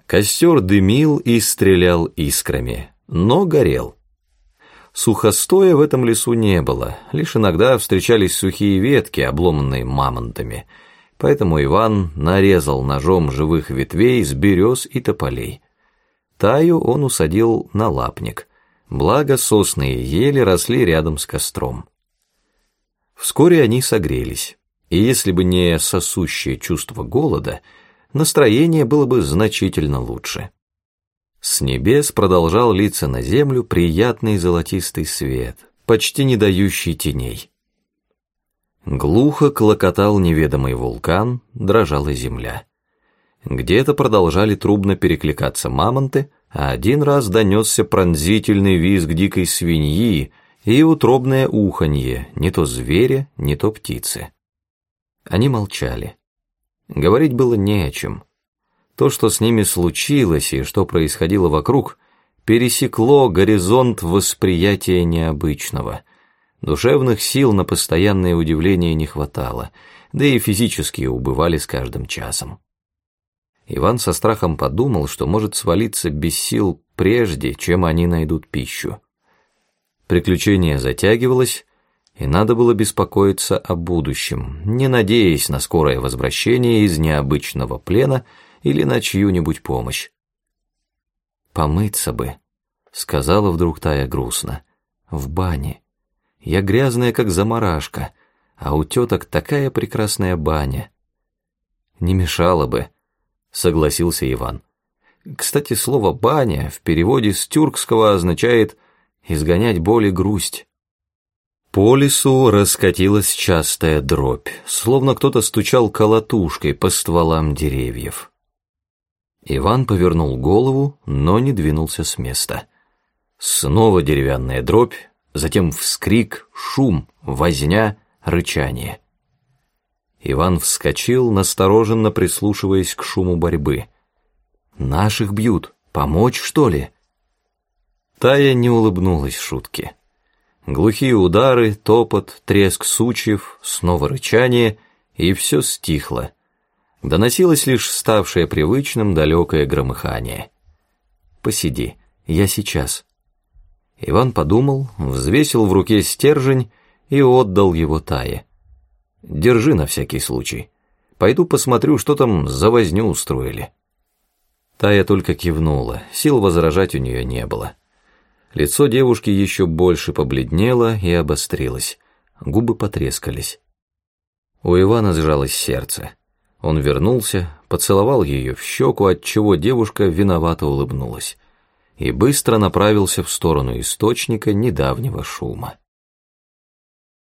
Костер дымил и стрелял искрами, но горел. Сухостоя в этом лесу не было, лишь иногда встречались сухие ветки, обломанные мамонтами, поэтому Иван нарезал ножом живых ветвей с берез и тополей. Таю он усадил на лапник, благо сосны и ели росли рядом с костром. Вскоре они согрелись, и если бы не сосущее чувство голода, настроение было бы значительно лучше. С небес продолжал литься на землю приятный золотистый свет, почти не дающий теней. Глухо клокотал неведомый вулкан, дрожала земля. Где-то продолжали трубно перекликаться мамонты, а один раз донесся пронзительный визг дикой свиньи и утробное уханье, не то зверя, не то птицы. Они молчали. Говорить было не о чем. То, что с ними случилось и что происходило вокруг, пересекло горизонт восприятия необычного. Душевных сил на постоянное удивление не хватало, да и физические убывали с каждым часом. Иван со страхом подумал, что может свалиться без сил прежде, чем они найдут пищу. Приключение затягивалось, и надо было беспокоиться о будущем, не надеясь на скорое возвращение из необычного плена или на чью-нибудь помощь. «Помыться бы», — сказала вдруг Тая грустно, — «в бане. Я грязная, как замарашка, а у теток такая прекрасная баня». «Не мешало бы», — согласился Иван. Кстати, слово «баня» в переводе с тюркского означает «изгонять боль и грусть». По лесу раскатилась частая дробь, словно кто-то стучал колотушкой по стволам деревьев. Иван повернул голову, но не двинулся с места. Снова деревянная дробь, затем вскрик, шум, возня, рычание. Иван вскочил, настороженно прислушиваясь к шуму борьбы. «Наших бьют, помочь, что ли?» Тая не улыбнулась шутке. Глухие удары, топот, треск сучьев, снова рычание, и все стихло. Доносилось лишь ставшее привычным далекое громыхание. «Посиди, я сейчас». Иван подумал, взвесил в руке стержень и отдал его Тае. «Держи на всякий случай. Пойду посмотрю, что там за возню устроили». Тая только кивнула, сил возражать у нее не было. Лицо девушки еще больше побледнело и обострилось, губы потрескались. У Ивана сжалось сердце. Он вернулся, поцеловал ее в щеку, отчего девушка виновато улыбнулась, и быстро направился в сторону источника недавнего шума.